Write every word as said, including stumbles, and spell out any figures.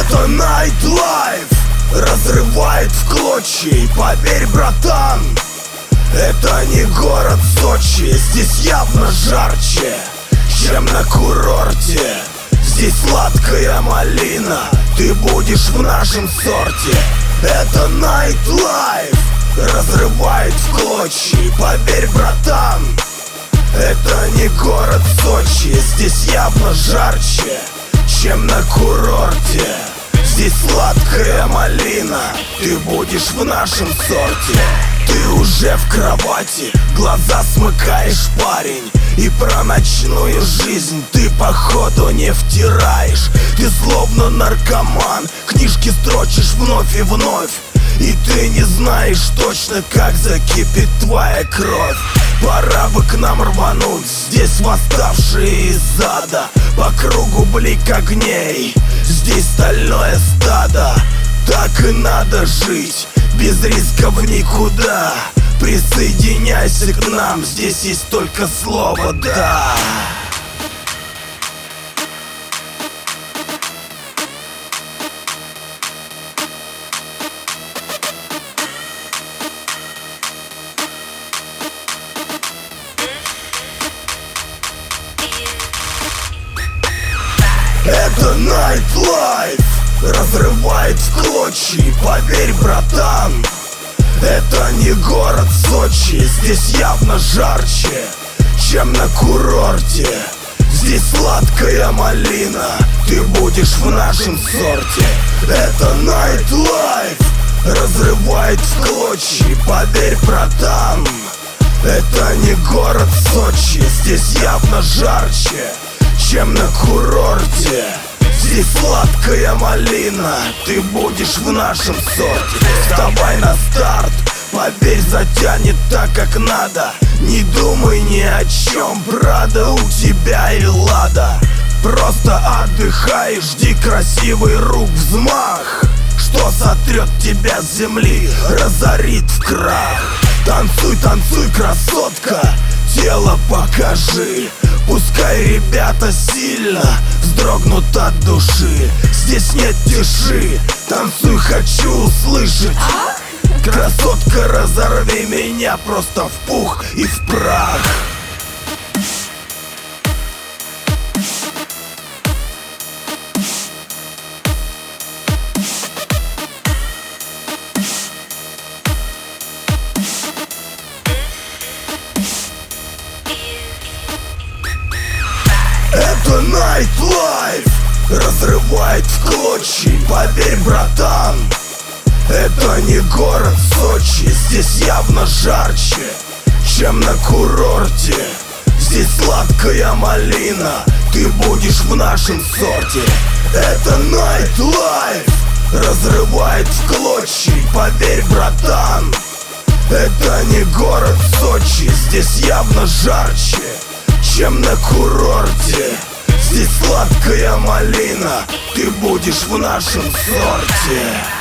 Это Nightlife разрывает в клочья. И поверь, братан, это не город Сочи. Здесь явно жарче, чем на курорте. Здесь сладкая малина, ты будешь в нашем сорте. Это Nightlife разрывает в клочья. И поверь, братан, это не город Сочи. Здесь явно жарче, чем на курорте. Здесь сладкая малина, ты будешь в нашем сорте. Ты уже в кровати, глаза смыкаешь, парень. И про ночную жизнь ты походу не втираешь. Ты словно наркоман, книжки строчишь вновь и вновь. И ты не знаешь точно, как закипит твоя кровь. Пора бы к нам рвануть, здесь восставшие из ада. По кругу блик огней, здесь стальное стадо. Так и надо жить, без риска в никуда. Присоединяйся к нам, здесь есть только слово «да». Это Nightlife разрывает в клочья. И поверь, братан, это не город Сочи. Здесь явно жарче, чем на курорте. Здесь сладкая малина, ты будешь в нашем сорте. Это Nightlife разрывает в клочья. И поверь, братан, это не город Сочи. Здесь явно жарче, чем на курорте. Здесь сладкая малина, ты будешь в нашем сорте. Вставай на старт, поверь, затянет так, как надо. Не думай ни о чем, Прада у тебя и Лада. Просто отдыхай и жди красивый рук взмах, что сотрет тебя с земли, разорит в крах. Танцуй, танцуй, красотка, тело покажи. Пускай ребята сильно вздрогнут от души. Здесь нет тиши, танцуй, хочу услышать. Красотка, разорви меня просто в пух и в прах. Это Nightlife разрывает в клочья. Поверь, братан, это не город Сочи. Здесь явно жарче, чем на курорте. Здесь сладкая малина, ты будешь в нашем сорте. Это Nightlife разрывает в клочья. Поверь, братан, это не город Сочи. Здесь явно жарче, чем на курорте. Здесь сладкая малина, ты будешь в нашем сорте.